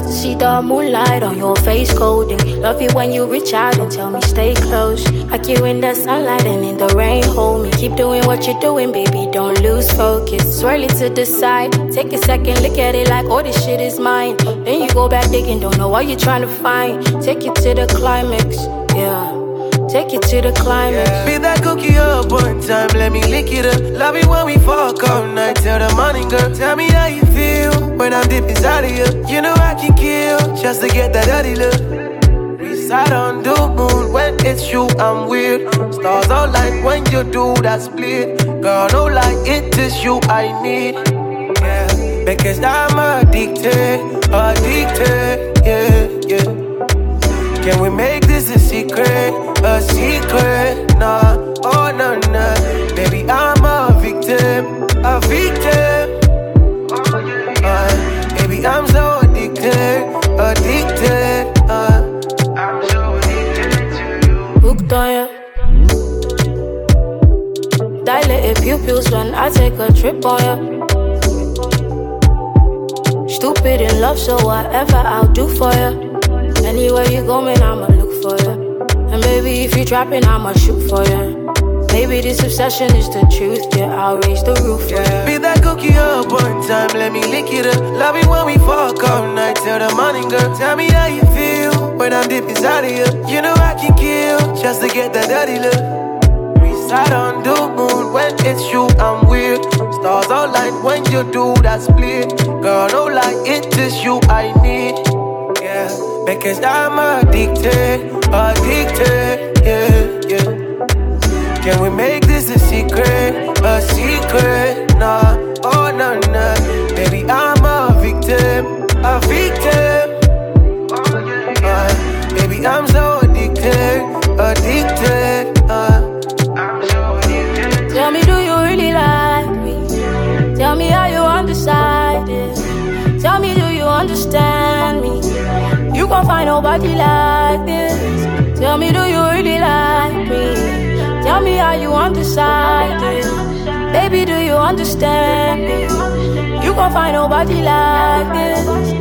See the moonlight on your face coding. Love it when you reach out and tell me stay close. Like you in the sunlight and in the rain, hold me. Keep doing what you're doing, baby, don't lose focus. Swirl it to the side, take a second, look at it like, oh, this shit is mine. Then you go back digging, don't know what you're trying to find. Take it to the climax, yeah. Take it to the climax. Yeah. Beat that cookie up one time, let me lick it up. Love it when we fuck all night till the morning, girl. Tell me how you feel when I'm deep inside of you. You know I can kill just to get that dirty look. We side on the moon when it's you, I'm weird. Stars all light when you do that split. Girl, no lie, it is you I need. Yeah, because I'm addicted, yeah. Can we make this a secret? A secret? Nah, oh no, nah. Baby, I'm a victim. Baby, I'm so addicted. I'm so addicted to you. Hooked on ya. Dilated pupils when I take a trip on ya. Stupid in love, so whatever I'll do for ya. Anywhere you go, man, I'ma look for ya. And baby, if you trapping, I'ma shoot for ya. Maybe this obsession is the truth, yeah, I'll raise the roof for ya. Beat that cookie up one time, let me lick it up. Love it when we fuck all night till the morning, girl. Tell me how you feel when I'm deep inside of you. You know I can kill just to get that dirty look. We side on the moon when it's you, I'm weird. Stars all light when you do that split. Girl, no lie, it is you I need. Yeah, because I'm addicted, yeah. Can we make this a secret? A secret? Nah, oh no, nah. Baby, I'm a victim. Baby, I'm so addicted. I'm so addicted. Tell me, do you really like me? Tell me, are you undecided? Tell me, do you understand me? You gon' find nobody like this. Tell me, do you really like me? Tell me, are you undecided? Baby, do you understand me? You gon' find nobody like this.